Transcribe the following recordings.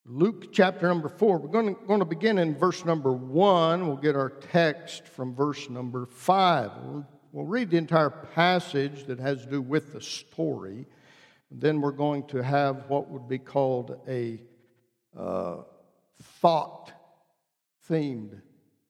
Luke chapter number 4. We're going to begin in verse number 1. We'll get our text from verse number 5. We'll read the entire passage that has to do with the story. Then we're going to have what would be called a thought-themed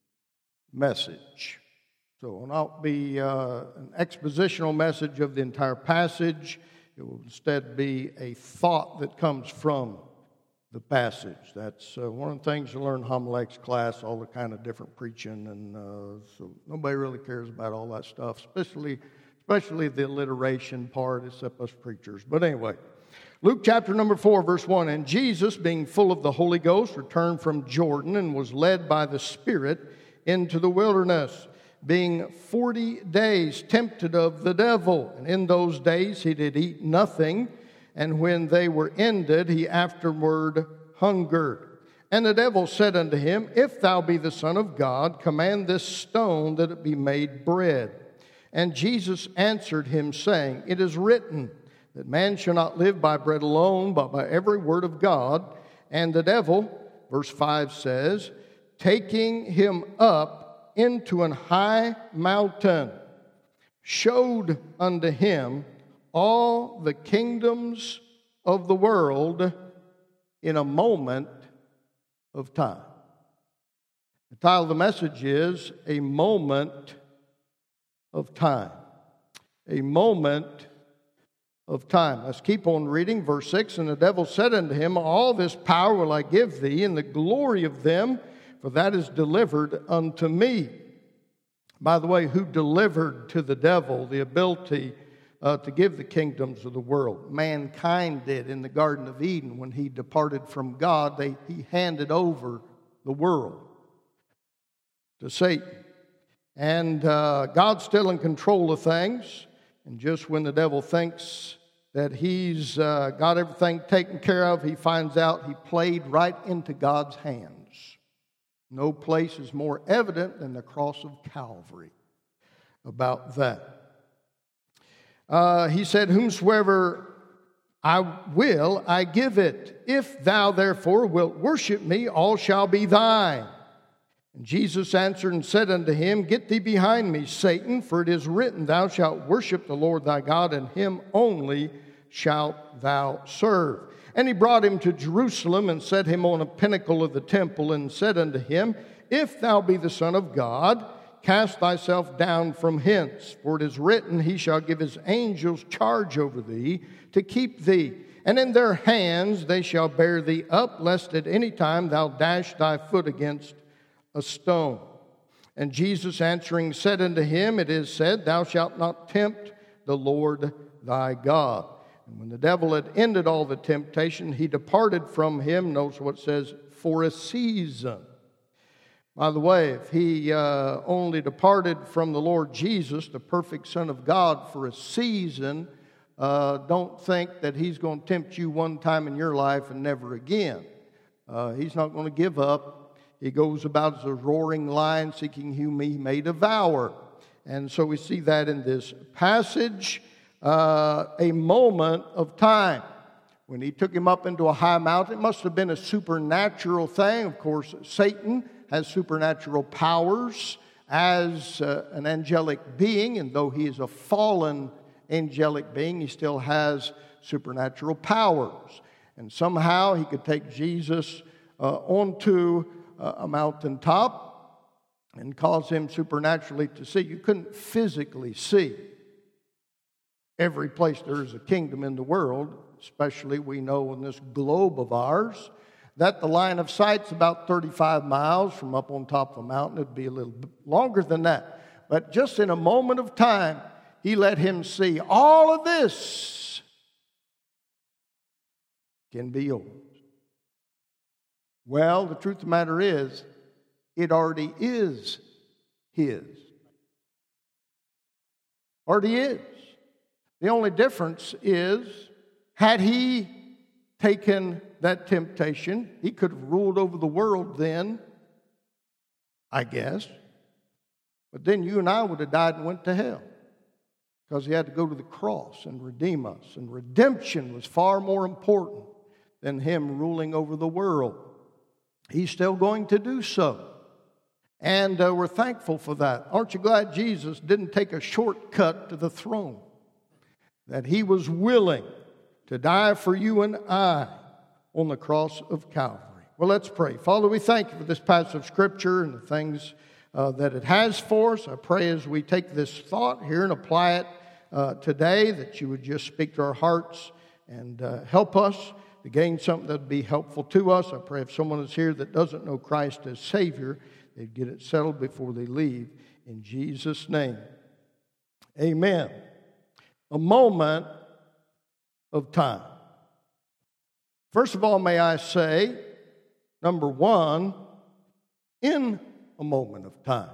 message. So it will not be an expositional message of the entire passage. It will instead be a thought that comes from the passage. That's one of the things you learn in homiletics class, all the kind of different preaching, and so nobody really cares about all that stuff, especially the alliteration part, except us preachers. But anyway, Luke chapter number 4, verse 1, "And Jesus, being full of the Holy Ghost, returned from Jordan and was led by the Spirit into the wilderness, being 40 days tempted of the devil. And in those days he did eat nothing, and when they were ended, he afterward hungered. And the devil said unto him, If thou be the Son of God, command this stone that it be made bread. And Jesus answered him, saying, It is written, that man shall not live by bread alone, but by every word of God. And the devil," verse 5 says, "taking him up into an high mountain, showed unto him all the kingdoms of the world in a moment of time." The title of the message is A Moment of Time. A moment of time. Let's keep on reading. Verse 6, "And the devil said unto him, All this power will I give thee, and the glory of them, for that is delivered unto me." By the way, who delivered to the devil the ability to give the kingdoms of the world? Mankind did in the Garden of Eden. When he departed from God, he handed over the world to Satan. And God's still in control of things. And just when the devil thinks that he's got everything taken care of, he finds out he played right into God's hands. No place is more evident than the cross of Calvary about that. He said, "Whomsoever I will, I give it. If thou therefore wilt worship me, all shall be thine." And Jesus answered and said unto him, "Get thee behind me, Satan, for it is written, Thou shalt worship the Lord thy God, and him only shalt thou serve." And he brought him to Jerusalem and set him on a pinnacle of the temple and said unto him, "If thou be the Son of God, cast thyself down from hence. For it is written, He shall give his angels charge over thee to keep thee. And in their hands they shall bear thee up, lest at any time thou dash thy foot against a stone." And Jesus answering said unto him, "It is said, Thou shalt not tempt the Lord thy God." And when the devil had ended all the temptation, he departed from him. Notice what it says, for a season. By the way, if he only departed from the Lord Jesus, the perfect Son of God, for a season, don't think that he's going to tempt you one time in your life and never again. He's not going to give up. He goes about as a roaring lion, seeking whom he may devour. And so we see that in this passage. A moment of time. When he took him up into a high mountain, it must have been a supernatural thing. Of course, Satan has supernatural powers as an angelic being, and though he is a fallen angelic being, he still has supernatural powers. And somehow he could take Jesus onto a mountaintop and cause him supernaturally to see. You couldn't physically see every place there is a kingdom in the world, especially we know in this globe of ours, that the line of sight's about 35 miles from up on top of a mountain. It'd be a little bit longer than that. But just in a moment of time, he let him see all of this can be yours. Well, the truth of the matter is, it already is his. Already is. The only difference is, had he taken that temptation, he could have ruled over the world then, I guess. But then you and I would have died and went to hell, because he had to go to the cross and redeem us. And redemption was far more important than Him ruling over the world. He's still going to do so. And we're thankful for that. Aren't you glad Jesus didn't take a shortcut to the throne? That He was willing to die for you and I on the cross of Calvary. Well, let's pray. Father, we thank you for this passage of Scripture and the things that it has for us. I pray as we take this thought here and apply it today, that you would just speak to our hearts and help us to gain something that would be helpful to us. I pray if someone is here that doesn't know Christ as Savior, they'd get it settled before they leave. In Jesus' name, amen. A moment of time. First of all, may I say, number one, in a moment of time.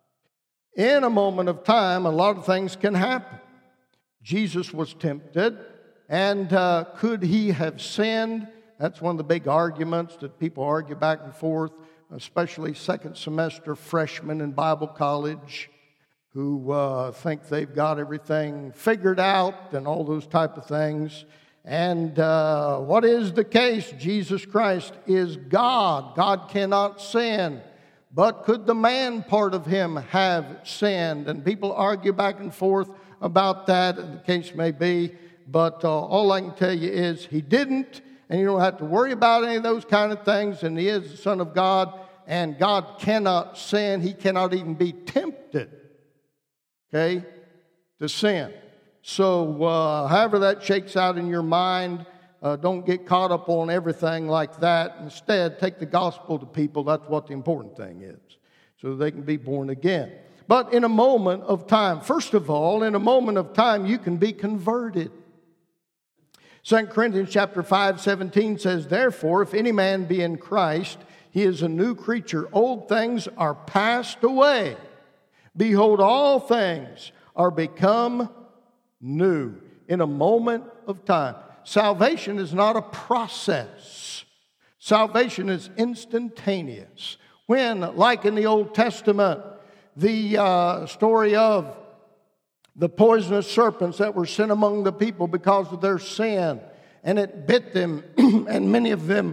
In a moment of time, a lot of things can happen. Jesus was tempted, and could He have sinned? That's one of the big arguments that people argue back and forth, especially second semester freshmen in Bible college who think they've got everything figured out and all those type of things. And what is the case? Jesus Christ is God. God cannot sin. But could the man part of Him have sinned? And people argue back and forth about that, the case may be. But all I can tell you is He didn't, and you don't have to worry about any of those kind of things. And He is the Son of God, and God cannot sin. He cannot even be tempted, okay, to sin. So however that shakes out in your mind, don't get caught up on everything like that. Instead, take the gospel to people. That's what the important thing is, so they can be born again. But in a moment of time, first of all, in a moment of time, you can be converted. 2 Corinthians chapter 5:17 says, "Therefore, if any man be in Christ, he is a new creature. Old things are passed away. Behold, all things are become new." In a moment of time. Salvation is not a process. Salvation is instantaneous. When, like in the Old Testament, the story of the poisonous serpents that were sent among the people because of their sin, and it bit them, and many of them,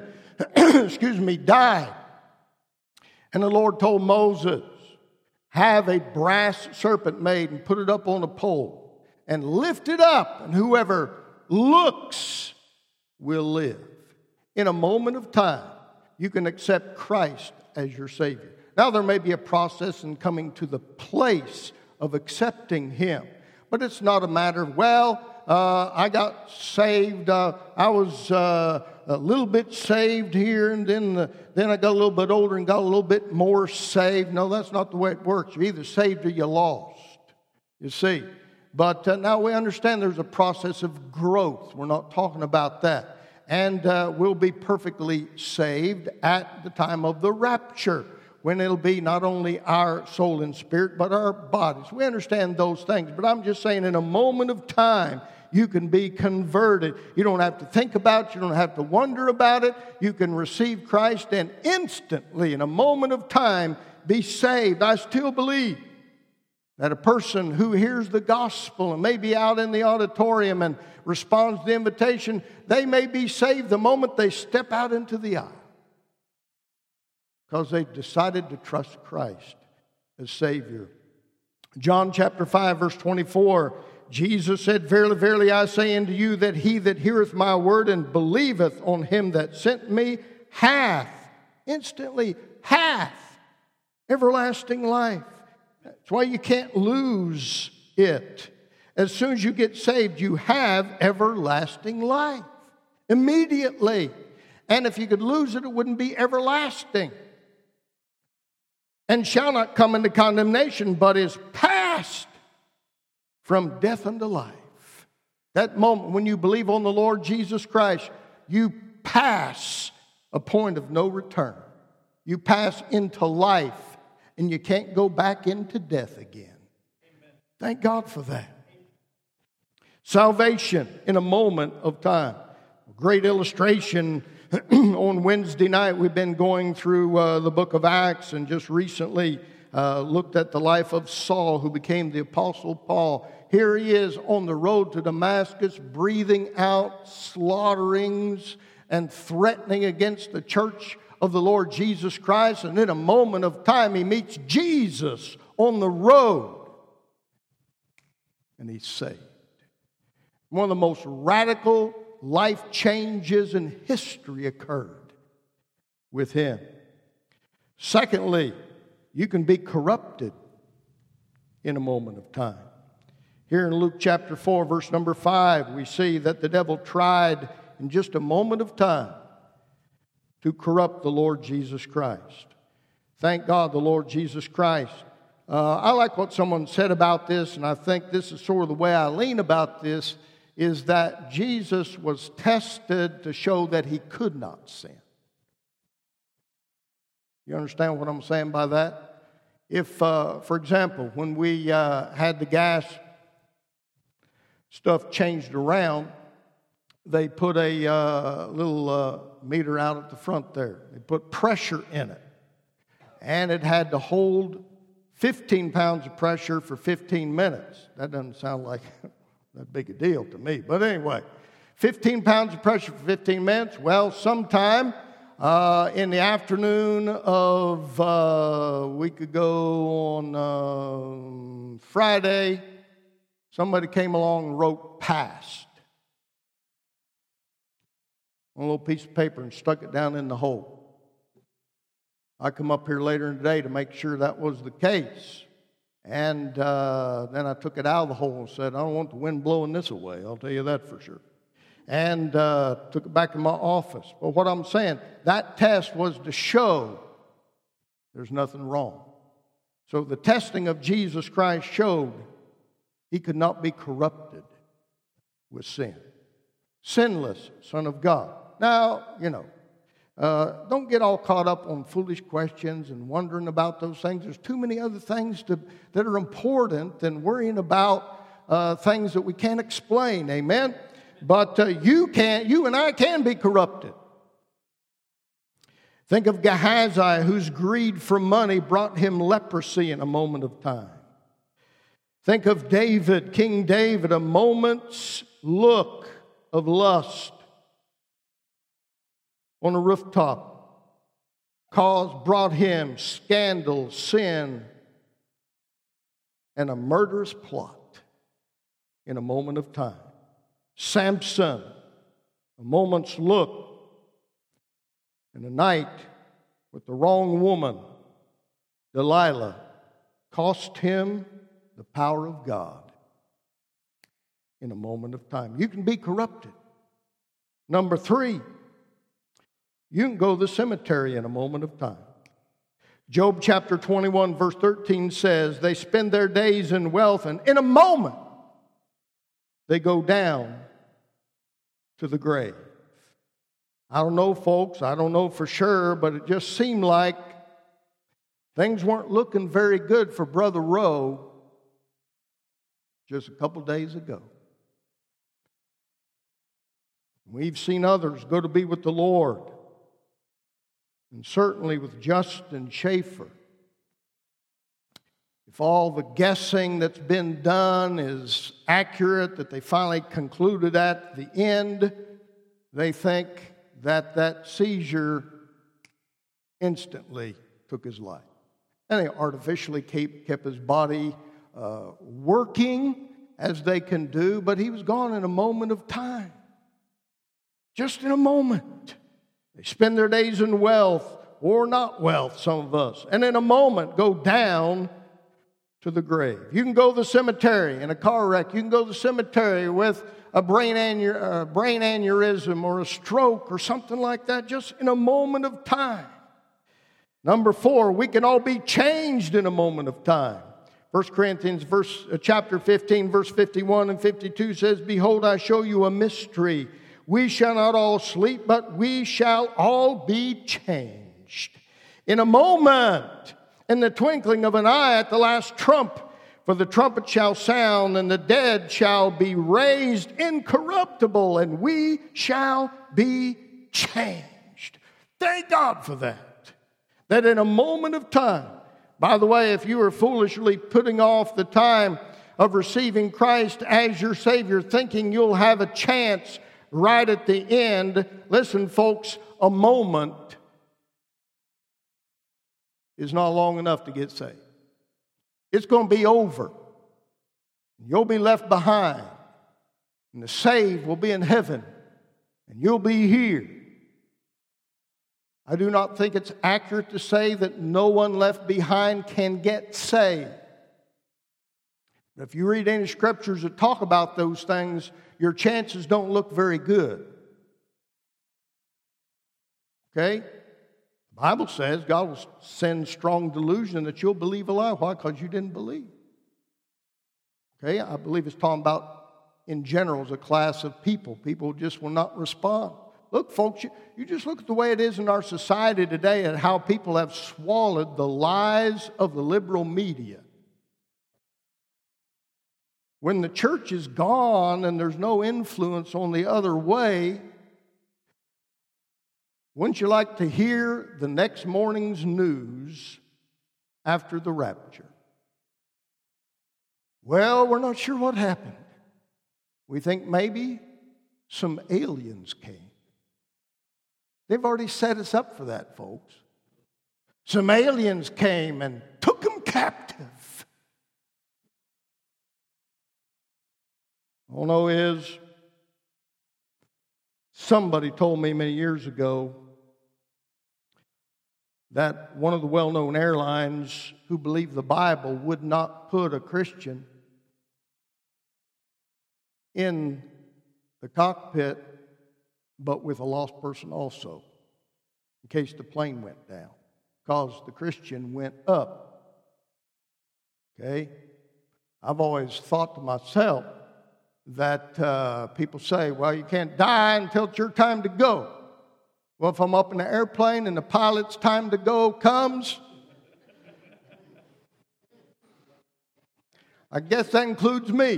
died. And the Lord told Moses, have a brass serpent made and put it up on a pole and lift it up, and whoever looks will live. In a moment of time, you can accept Christ as your Savior. Now, there may be a process in coming to the place of accepting Him, but it's not a matter of, I got saved, I was a little bit saved here, and then I got a little bit older and got a little bit more saved. No, that's not the way it works. You're either saved or you're lost, you see. But now we understand there's a process of growth. We're not talking about that. And we'll be perfectly saved at the time of the rapture, when it'll be not only our soul and spirit, but our bodies. We understand those things. But I'm just saying, in a moment of time, you can be converted. You don't have to think about it. You don't have to wonder about it. You can receive Christ and instantly, in a moment of time, be saved. I still believe that a person who hears the gospel and may be out in the auditorium and responds to the invitation, they may be saved the moment they step out into the aisle, because they've decided to trust Christ as Savior. John chapter 5, verse 24, Jesus said, "Verily, verily, I say unto you, that he that heareth my word and believeth on Him that sent me hath," instantly, hath everlasting life. That's why you can't lose it. As soon as you get saved, you have everlasting life immediately. And if you could lose it, it wouldn't be everlasting. "And shall not come into condemnation, but is passed from death unto life." That moment when you believe on the Lord Jesus Christ, you pass a point of no return. You pass into life, and you can't go back into death again. Amen. Thank God for that. Salvation in a moment of time. Great illustration. On Wednesday night, we've been going through the book of Acts, and just recently looked at the life of Saul, who became the Apostle Paul. Here he is on the road to Damascus, breathing out slaughterings and threatening against the church of the Lord Jesus Christ. And in a moment of time, he meets Jesus on the road. And he's saved. One of the most radical life changes in history occurred with him. Secondly, you can be corrupted in a moment of time. Here in Luke chapter 4, verse number 5, we see that the devil tried in just a moment of time to corrupt the Lord Jesus Christ. Thank God the Lord Jesus Christ. I like what someone said about this, and I think this is sort of the way I lean about this, is that Jesus was tested to show that he could not sin. You understand what I'm saying by that? If, for example, when we had the gas stuff changed around, they put a little meter out at the front there. They put pressure in it. And it had to hold 15 pounds of pressure for 15 minutes. That doesn't sound like that big a deal to me. But anyway, 15 pounds of pressure for 15 minutes. Well, sometime in the afternoon of a week ago on Friday, somebody came along and wrote "passed" on a little piece of paper and stuck it down in the hole. I come up here later in the day to make sure that was the case. And then I took it out of the hole and said, I don't want the wind blowing this away, I'll tell you that for sure. And took it back in my office. But what I'm saying, that test was to show there's nothing wrong. So the testing of Jesus Christ showed he could not be corrupted with sin. Sinless Son of God. Now, don't get all caught up on foolish questions and wondering about those things. There's too many other things that are important than worrying about things that we can't explain. Amen? But you and I can be corrupted. Think of Gehazi, whose greed for money brought him leprosy in a moment of time. Think of David, King David, a moment's look of lust on a rooftop brought him scandal, sin, and a murderous plot in a moment of time. Samson, a moment's look in a night with the wrong woman, Delilah, cost him the power of God in a moment of time. You can be corrupted. Number 3, you can go to the cemetery in a moment of time. Job chapter 21 verse 13 says, they spend their days in wealth, and in a moment they go down to the grave. I don't know, folks, I don't know for sure, but it just seemed like things weren't looking very good for Brother Rowe just a couple days ago. We've seen others go to be with the Lord. And certainly with Justin Schaefer. If all the guessing that's been done is accurate, that they finally concluded at the end, they think that seizure instantly took his life. And they artificially kept his body working as they can do, but he was gone in a moment of time. Just in a moment. They spend their days in wealth, or not wealth, some of us, and in a moment go down to the grave. You can go to the cemetery in a car wreck. You can go to the cemetery with a brain aneurysm or a stroke or something like that, just in a moment of time. Number 4, we can all be changed in a moment of time. 1 Corinthians chapter 15, verse 51 and 52 says, behold, I show you a mystery. We shall not all sleep, but we shall all be changed. In a moment, in the twinkling of an eye at the last trump, for the trumpet shall sound, and the dead shall be raised incorruptible, and we shall be changed. Thank God for that. That in a moment of time, by the way, if you are foolishly putting off the time of receiving Christ as your Savior, thinking you'll have a chance right at the end. Listen, folks, a moment is not long enough to get saved. It's going to be over. You'll be left behind. And the saved will be in heaven. And you'll be here. I do not think it's accurate to say that no one left behind can get saved. If you read any scriptures that talk about those things, your chances don't look very good. Okay? The Bible says God will send strong delusion that you'll believe a lie. Why? Because you didn't believe. Okay? I believe it's talking about, in general, as a class of people. People just will not respond. Look, folks, you just look at the way it is in our society today and how people have swallowed the lies of the liberal media. When the church is gone and there's no influence on the other way, wouldn't you like to hear the next morning's news after the rapture? Well, we're not sure what happened. We think maybe some aliens came. They've already set us up for that, folks. Some aliens came and took them captive. All I know is somebody told me many years ago that one of the well-known airlines who believed the Bible would not put a Christian in the cockpit, but with a lost person also, in case the plane went down, because the Christian went up. Okay? I've always thought to myself that people say, well, you can't die until it's your time to go. Well, if I'm up in the airplane and the pilot's time to go comes, I guess that includes me.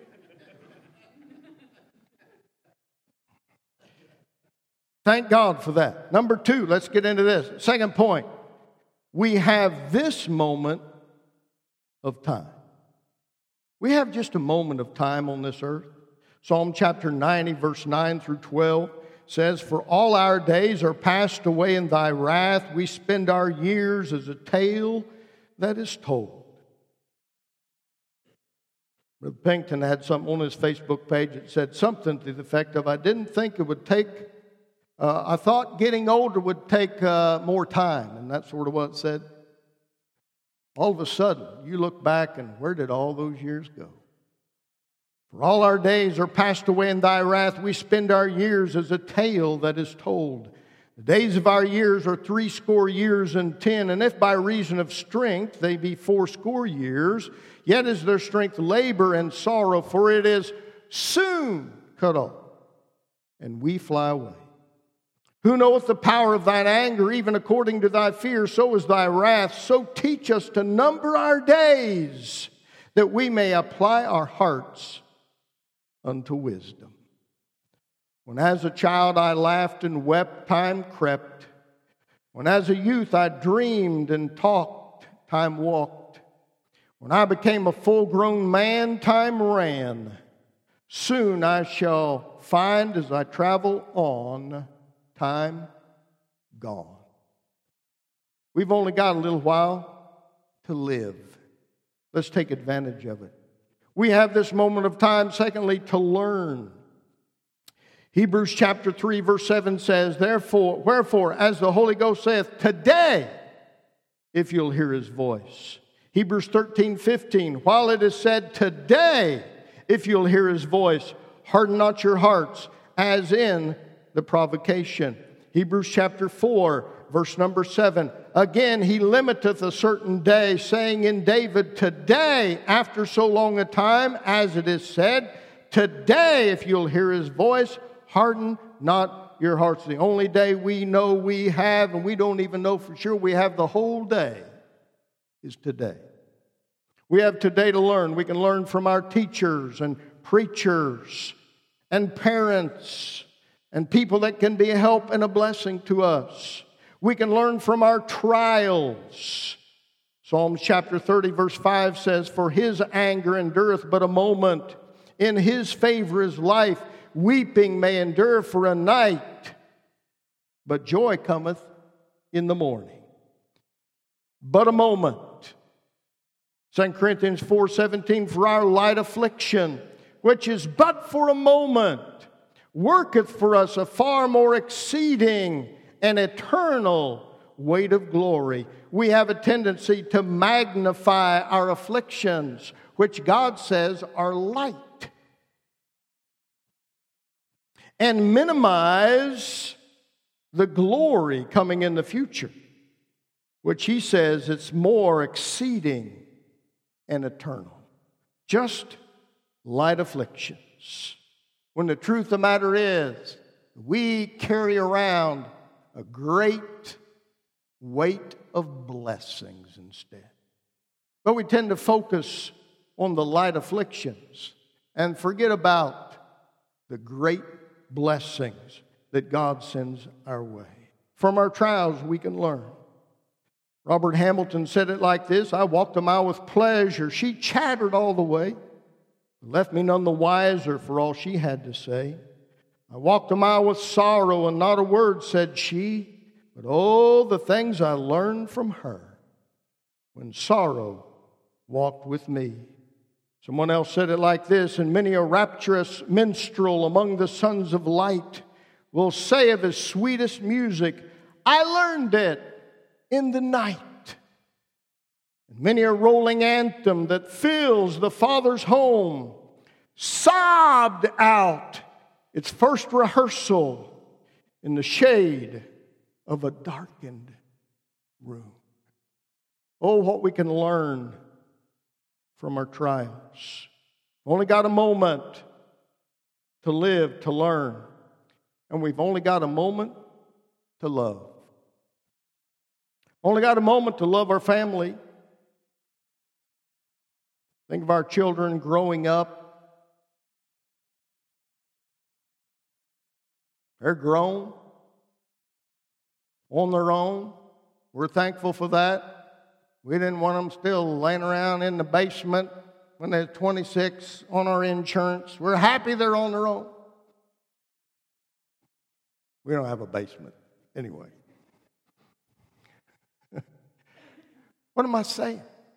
Thank God for that. Number 2, let's get into this. Second point, we have this moment of time. We have just a moment of time on this earth. Psalm chapter 90, verse 9 through 12 says, "For all our days are passed away in thy wrath. We spend our years as a tale that is told." Brother Pinkton had something on his Facebook page that said something to the effect of, I didn't think it would take, I thought getting older would take more time. And that's sort of what it said. All of a sudden, you look back and where did all those years go? For all our days are passed away in thy wrath. We spend our years as a tale that is told. The days of our years are 80 years and 10. And if by reason of strength they be 80 years, yet is their strength labor and sorrow, for it is soon cut off, and we fly away. Who knoweth the power of thine anger, even according to thy fear, so is thy wrath. So teach us to number our days, that we may apply our hearts unto wisdom. When as a child I laughed and wept, time crept. When as a youth I dreamed and talked, time walked. When I became a full-grown man, time ran. Soon I shall find as I travel on, time gone. We've only got a little while to live. Let's take advantage of it. We have this moment of time, secondly, to learn. Hebrews chapter 3, verse 7 says, Wherefore, as the Holy Ghost saith, today, if you'll hear his voice. Hebrews 13:15, while it is said, today, if you'll hear his voice, harden not your hearts, as in the provocation. Hebrews chapter 4, verse number 7. Again, he limiteth a certain day, saying in David, today, after so long a time, as it is said, today, if you'll hear his voice, harden not your hearts. The only day we know we have, and we don't even know for sure we have the whole day, is today. We have today to learn. We can learn from our teachers and preachers and parents and people that can be a help and a blessing to us. We can learn from our trials. Psalms chapter 30, verse 5 says, For his anger endureth but a moment. In his favor is life. weeping may endure for a night, but joy cometh in the morning. But a moment. 2 Corinthians 4:17, for our light affliction, which is but for a moment, worketh for us a far more exceeding and eternal weight of glory. We have a tendency to magnify our afflictions, which God says are light, and minimize the glory coming in the future, which He says it's more exceeding and eternal. Just light afflictions. When the truth of the matter is, we carry around a great weight of blessings instead. But we tend to focus on the light afflictions and forget about the great blessings that God sends our way. From our trials, we can learn. Robert Hamilton said it like this: I walked a mile with pleasure. She chattered all the way, left me none the wiser for all she had to say. I walked a mile with sorrow, and not a word said she, but oh, the things I learned from her when sorrow walked with me. Someone else said it like this: and many a rapturous minstrel among the sons of light will say of his sweetest music, I learned it in the night. And many a rolling anthem that fills the Father's home sobbed out its first rehearsal in the shade of a darkened room. Oh, what we can learn from our trials. Only got a moment to live, to learn, and we've only got a moment to love. Only got a moment to love our family. Think of our children growing up. They're grown on their own. We're thankful for that. We didn't want them still laying around in the basement when they're 26 on our insurance. We're happy they're on their own. We don't have a basement anyway. What am I saying?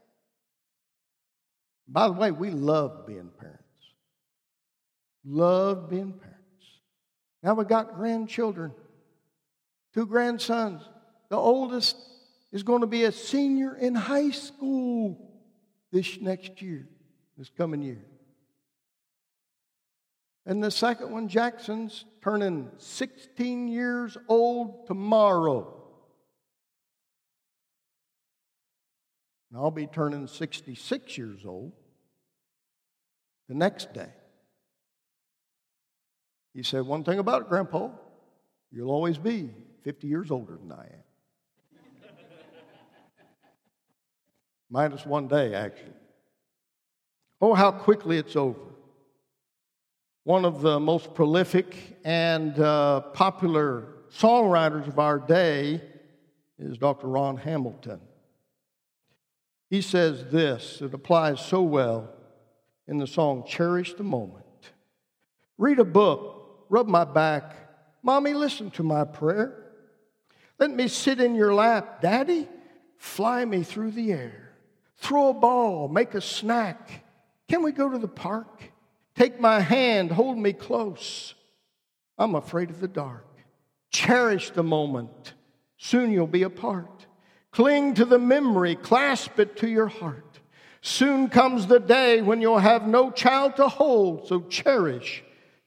By the way, we love being parents. Love being parents. Now we got grandchildren, 2 grandsons. The oldest is going to be a senior in high school this coming year. And the second one, Jackson's turning 16 years old tomorrow. And I'll be turning 66 years old the next day. He said, one thing about it, Grandpa, you'll always be 50 years older than I am. Minus one day, actually. Oh, how quickly it's over. One of the most prolific and popular songwriters of our day is Dr. Ron Hamilton. He says this, it applies so well in the song, Cherish the Moment. Read a book, rub my back. Mommy, listen to my prayer. Let me sit in your lap. Daddy, fly me through the air. Throw a ball, make a snack. Can we go to the park? Take my hand, hold me close. I'm afraid of the dark. Cherish the moment. Soon you'll be apart. Cling to the memory, clasp it to your heart. Soon comes the day when you'll have no child to hold, so cherish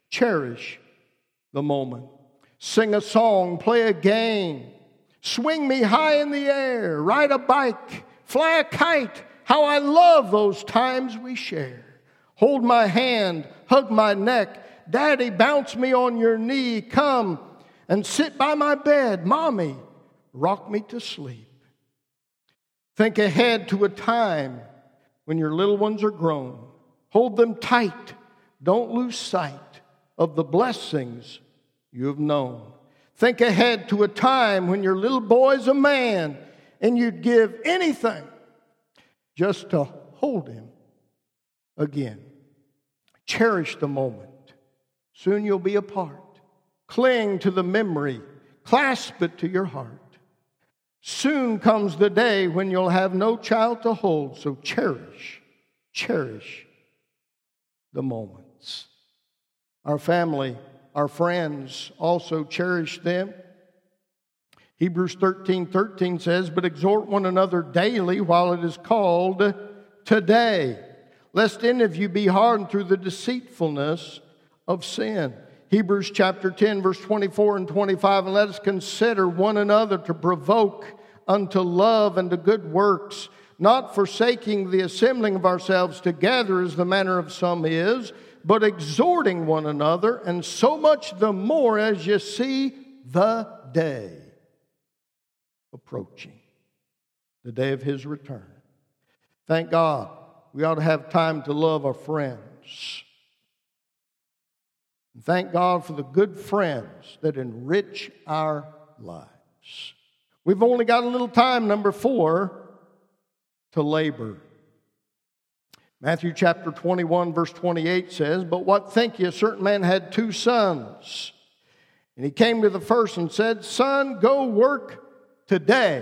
the moment. Sing a song, play a game, swing me high in the air, ride a bike, fly a kite. How I love those times we share. Hold my hand, hug my neck. Daddy, bounce me on your knee. Come and sit by my bed. Mommy, rock me to sleep. Think ahead to a time when your little ones are grown. Hold them tight. Don't lose sight of the blessings you have known. Think ahead to a time when your little boy's a man and you'd give anything just to hold him again. Cherish the moment. Soon you'll be apart. Cling to the memory. Clasp it to your heart. Soon comes the day when you'll have no child to hold, so cherish the moments. Our family, our friends, also cherish them. Hebrews 13:13 says, "But exhort one another daily while it is called today, lest any of you be hardened through the deceitfulness of sin." Hebrews chapter 10, verse 24 and 25, "And let us consider one another to provoke unto love and to good works, not forsaking the assembling of ourselves together as the manner of some is, but exhorting one another, and so much the more as you see the day approaching," the day of His return. Thank God we ought to have time to love our friends. And thank God for the good friends that enrich our lives. We've only got a little time, number 4, to labor. Matthew chapter 21, verse 28 says, "But what think ye? A certain man had 2 sons. And he came to the first and said, Son, go work today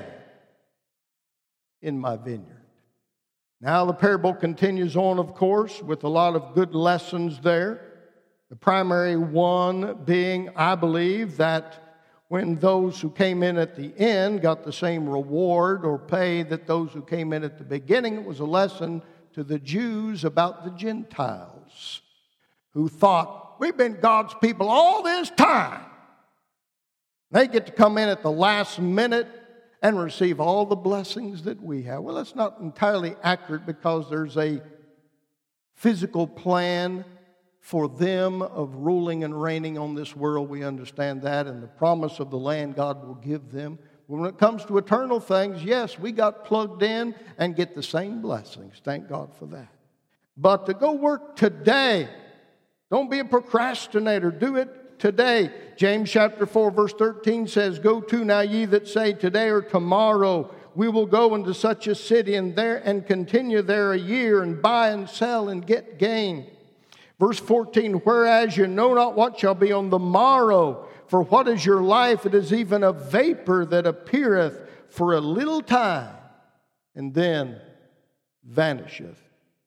in my vineyard." Now the parable continues on, of course, with a lot of good lessons there. The primary one being, I believe, that when those who came in at the end got the same reward or pay that those who came in at the beginning, it was a lesson to the Jews about the Gentiles who thought, we've been God's people all this time. They get to come in at the last minute and receive all the blessings that we have. Well, that's not entirely accurate, because there's a physical plan for them of ruling and reigning on this world. We understand that, and the promise of the land God will give them. When it comes to eternal things, yes, we got plugged in and get the same blessings. Thank God for that. But to go work today, don't be a procrastinator. Do it today. James chapter 4, verse 13 says, "Go to now ye that say today or tomorrow, we will go into such a city and there and continue there a year and buy and sell and get gain." Verse 14, "Whereas you know not what shall be on the morrow, for what is your life? It is even a vapor that appeareth for a little time, and then vanisheth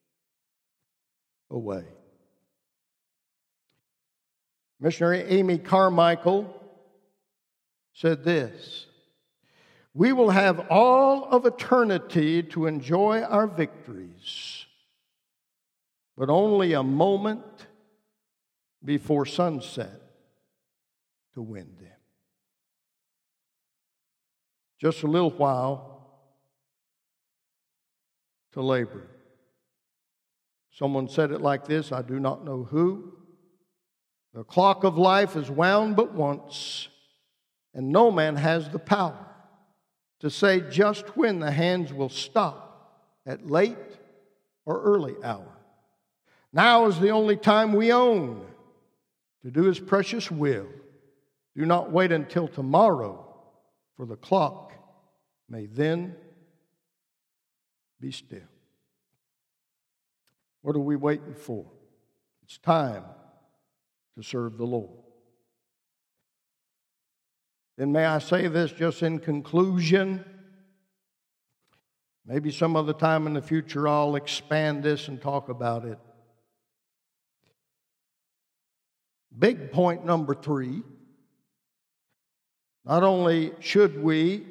away." Missionary Amy Carmichael said this, "We will have all of eternity to enjoy our victories, but only a moment before sunset to win them." Just a little while to labor. Someone said it like this, I do not know who: "The clock of life is wound but once, and no man has the power to say just when the hands will stop, at late or early hour. Now is the only time we own to do His precious will. Do not wait until tomorrow, for the clock may then be still." What are we waiting for? It's time to serve the Lord. Then may I say this just in conclusion? Maybe some other time in the future I'll expand this and talk about it. Big point number 3. Not only should we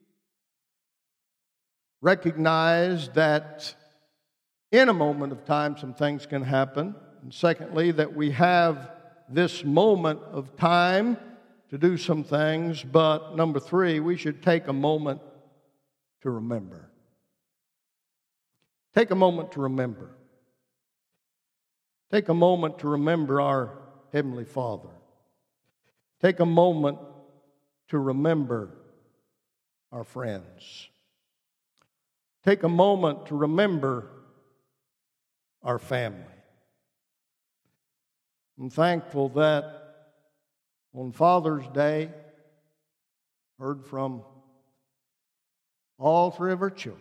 recognize that in a moment of time some things can happen, and secondly, that we have this moment of time to do some things, but number 3, we should take a moment to remember. Take a moment to remember. Take a moment to remember our Heavenly Father. Take a moment to remember our friends. Take a moment to remember our family. I'm thankful that on Father's Day, heard from all 3 of our children.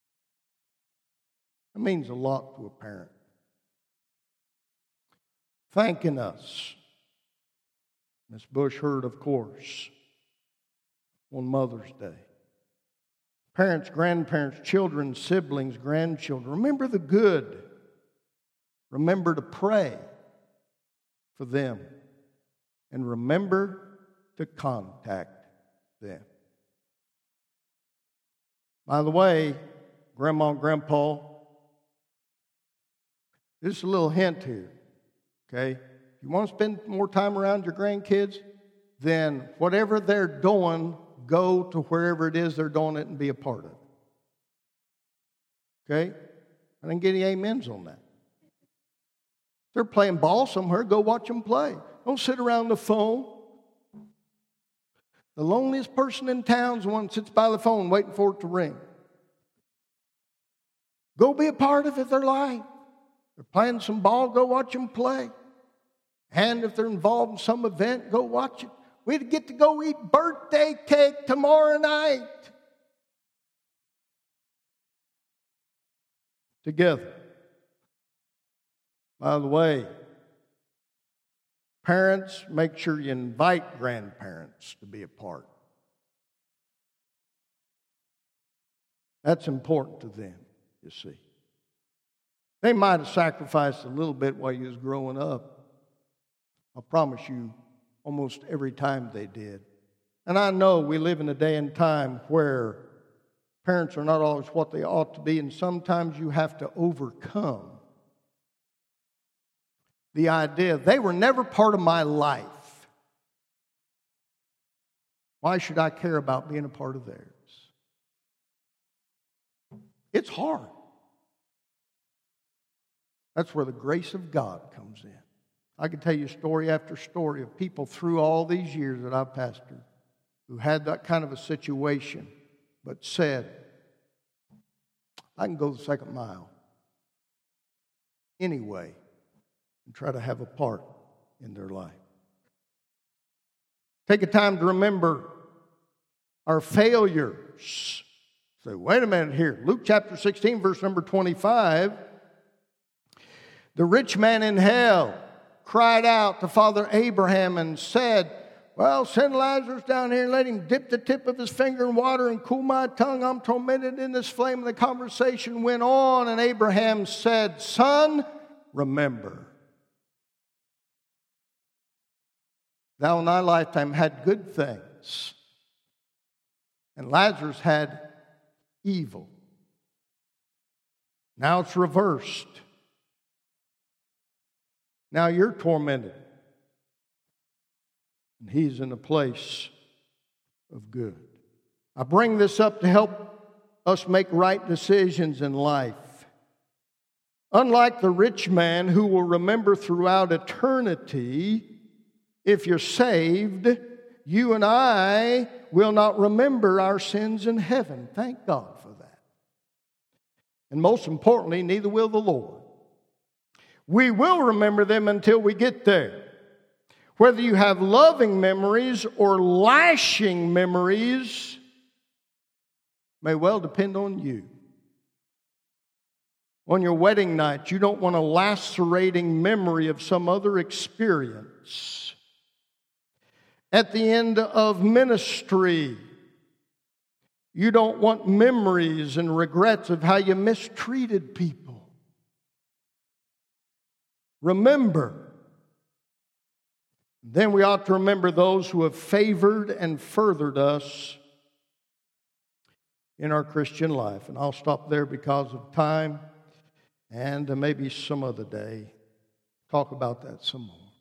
It means a lot to a parent. thanking us. Miss Bush heard, of course, on Mother's Day. Parents, grandparents, children, siblings, grandchildren. Remember the good. Remember to pray for them. And remember to contact them. By the way, Grandma and Grandpa, just a little hint here, okay? If you want to spend more time around your grandkids, then whatever they're doing, go to wherever it is they're doing it and be a part of it. Okay? I didn't get any amens on that. If they're playing ball somewhere, go watch them play. Don't sit around the phone. The loneliest person in town is the one that sits by the phone waiting for it to ring. Go be a part of their life. They're playing some ball, go watch them play. And if they're involved in some event, go watch it. We get to go eat birthday cake tomorrow night together. By the way, parents, make sure you invite grandparents to be a part. That's important to them, you see. They might have sacrificed a little bit while you was growing up. I promise you, almost every time they did. And I know we live in a day and time where parents are not always what they ought to be, and sometimes you have to overcome the idea they were never part of my life. Why should I care about being a part of theirs? It's hard. That's where the grace of God comes in. I could tell you story after story of people through all these years that I've pastored who had that kind of a situation but said, I can go the second mile anyway and try to have a part in their life. Take a time to remember our failures. Say, wait a minute here. Luke chapter 16, verse number 25. The rich man in hell cried out to Father Abraham and said, well, send Lazarus down here and let him dip the tip of his finger in water and cool my tongue. I'm tormented in this flame. And the conversation went on, and Abraham said, son, remember, thou in thy lifetime had good things, and Lazarus had evil. Now it's reversed. Now you're tormented. And he's in a place of good. I bring this up to help us make right decisions in life. Unlike the rich man who will remember throughout eternity, if you're saved, you and I will not remember our sins in heaven. Thank God for that. And most importantly, neither will the Lord. We will remember them until we get there. Whether you have loving memories or lashing memories may well depend on you. On your wedding night, you don't want a lacerating memory of some other experience. At the end of ministry, you don't want memories and regrets of how you mistreated people. Remember. Then we ought to remember those who have favored and furthered us in our Christian life. And I'll stop there because of time, and maybe some other day talk about that some more.